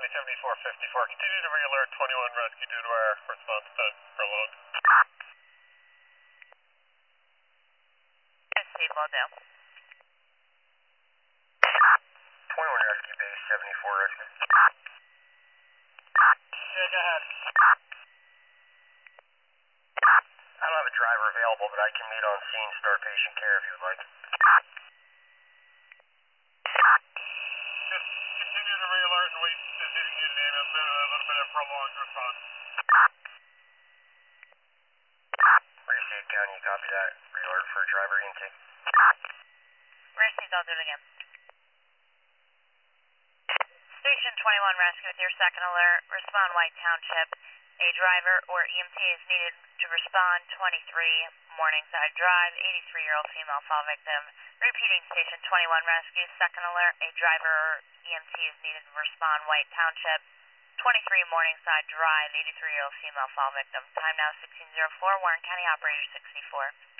County 7454. Continue to re-alert 21 rescue due to our response time prolonged. Yes, Steve, will do. 21 rescue base, 74 rescue. Yeah, go ahead. I don't have a driver available, but I can meet on scene, start patient care if you would like. Just continue to re-alert and wait to see if you can get an ambulance. We have a little bit of prolonged response. Receive County, copy that. Re-alert for driver intake. Received, I'll do it again. Station 21 rescue with your second alert. Respond White Township. A driver or EMT is needed to respond. 23 Morningside Drive. 83-year-old female fall victim. Repeating Station 21 rescue. Second alert. A driver or EMT is needed to respond. White Township. 23 Morningside Drive. 83-year-old female fall victim. Time now 16:04. Warren County operator 64.